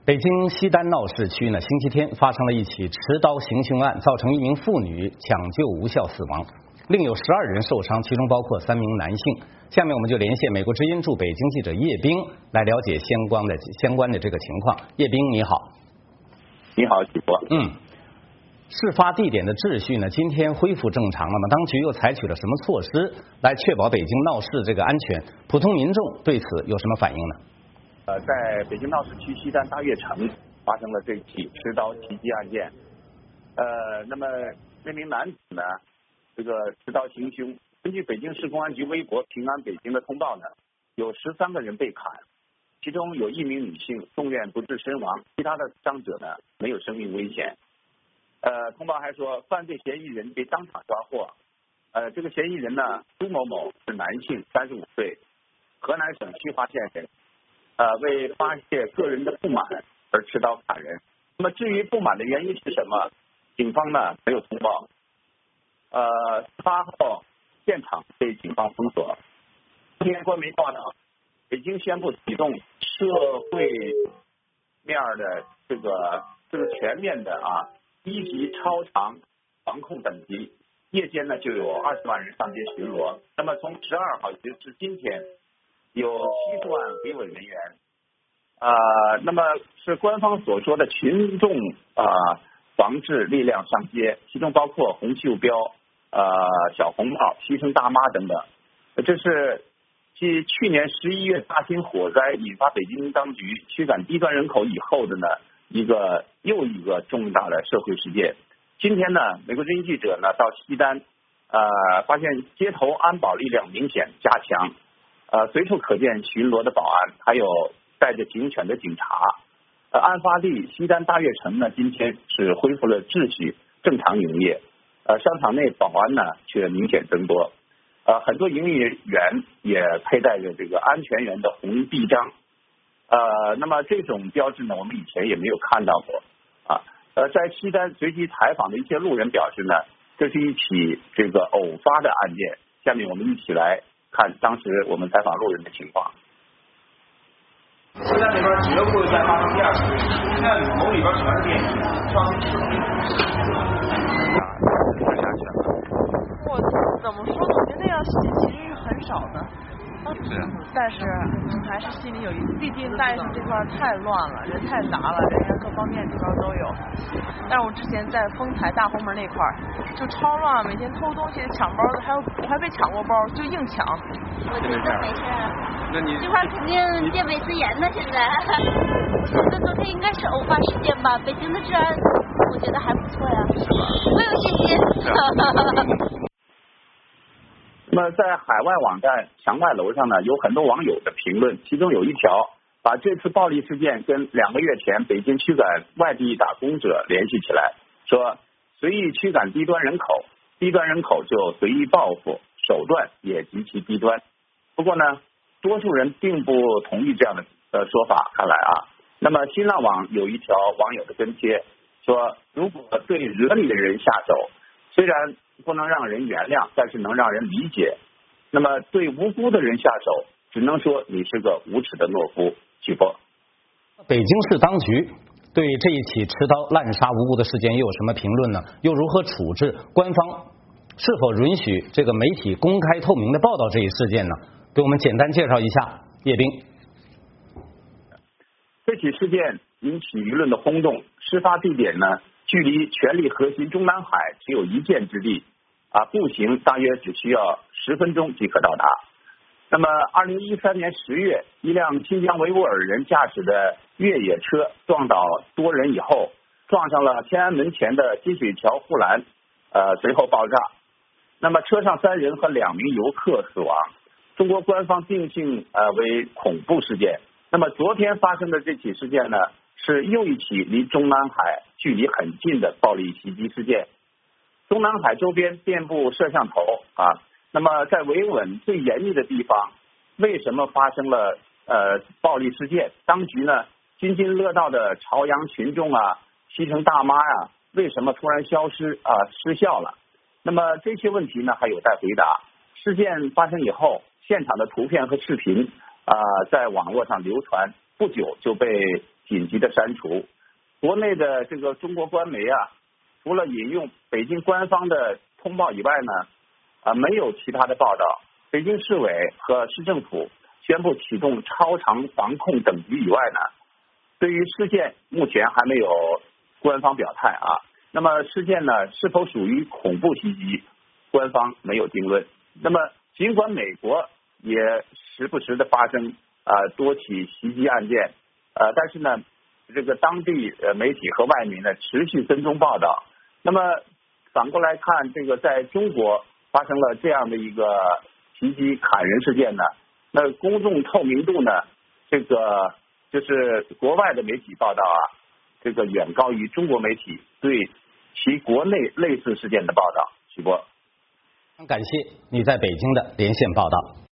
北京西单闹市区呢，星期天发生了一起持刀行凶案，造成一名妇女抢救无效死亡，另有12人受伤，其中包括3名男性。下面我们就连线美国之音驻北京记者叶冰来了解相关的这个情况。叶冰你好。 你好，主播。 事发地点的秩序呢，今天恢复正常了吗？当局又采取了什么措施来确保北京闹市这个安全？普通民众对此有什么反应呢？ 在北京闹市区西单大悦城发生了这起持刀袭击案件。那么那名男子呢，这个持刀行凶。根据北京市公安局微博平安北京的通报呢，有13个人被砍，其中有1名女性送院不治身亡，其他的伤者呢没有生命危险。通报还说，犯罪嫌疑人被当场抓获。这个嫌疑人呢，朱某某是男性，35岁，河南省虚华县人。为发泄个人的不满而持刀砍人。那么至于不满的原因是什么，警方呢没有通报。事发后现场被警方封锁。今天官媒报道，北京宣布启动社会面的这个全面的1级超长防控等级，夜间呢就有20万人上街巡逻。那么从12号截至今天，有70万维稳人员。那么是官方所说的群众防治力量上街，其中包括红袖标、小红帽、牺牲大妈等等。这是继去年11月大兴火灾引发北京当局驱赶低端人口以后的呢又一个重大的社会事件。今天呢，美国之音记者呢到西单发现街头安保力量明显加强。随处可见巡逻的保安，还有带着警犬的警察。案发地西单大悦城呢，今天是恢复了秩序，正常营业。商场内保安呢却明显增多。很多营业员也佩戴着这个安全员的红臂章。那么这种标志呢，我们以前也没有看到过。在西单随机采访的一些路人表示呢，这是一起这个偶发的案件。下面我们一起来看当时我们采访路人的情况。 西单里边绝不会再发生第2次，现在楼里边全是电梯， 我怎么说呢？我觉得那样事情其实是很少的。但是还是心里有毕竟大悦城这块太乱了，人太杂了，人员各方面地方都有。但是我之前在丰台大红门那块就超乱，每天偷东西抢包的，我还被抢过包，就硬抢。 我觉得没事。那你这块肯定戒备森严的，现在。我觉得昨天应该是偶发事件吧，北京的治安我觉得还不错呀。是吧？我有信心。 那么在海外网站墙外楼上呢，有很多网友的评论，其中有一条把这次暴力事件跟2个月前北京驱赶外地打工者联系起来，说随意驱赶低端人口，低端人口就随意报复，手段也极其低端。不过呢，多数人并不同意这样的说法。看来那么新浪网有一条网友的跟帖说，如果对惹你的人下手，虽然不能让人原谅，但是能让人理解。那么对无辜的人下手，只能说你是个无耻的懦夫。许波。 北京市当局对这一起持刀滥杀无辜的事件又有什么评论呢？又如何处置？官方是否允许这个媒体公开透明的报道这一事件呢？给我们简单介绍一下。叶冰。 这起事件引起舆论的轰动，事发地点呢距离权力核心中南海只有1箭之地，步行大约只需要10分钟即可到达。那么2013年10月，一辆新疆维吾尔人驾驶的越野车撞倒多人以后，撞上了天安门前的金水桥护栏，随后爆炸。那么车上3人和2名游客死亡，中国官方定性为恐怖事件。那么昨天发生的这起事件呢，是又一起离中南海距离很近的暴力袭击事件。中南海周边遍布摄像头那么在维稳最严密的地方，为什么发生了暴力事件？当局呢津津乐道的朝阳群众牺牲大妈为什么突然消失失效了？那么这些问题呢还有待回答。事件发生以后，现场的图片和视频在网络上流传，不久就被紧急的删除。国内的这个中国官媒啊，除了引用北京官方的通报以外呢，没有其他的报道。北京市委和市政府宣布启动超长防控等级以外呢，对于事件目前还没有官方表态啊。那么事件呢是否属于恐怖袭击，官方没有定论。那么尽管美国也时不时的发生多起袭击案件，但是呢，这个当地媒体和外媒呢持续跟踪报道。那么反过来看，这个在中国发生了这样的一个袭击砍人事件呢，那公众透明度呢，这个就是国外的媒体报道啊，这个远高于中国媒体对其国内类似事件的报道。徐波， 感谢你在北京的连线报道。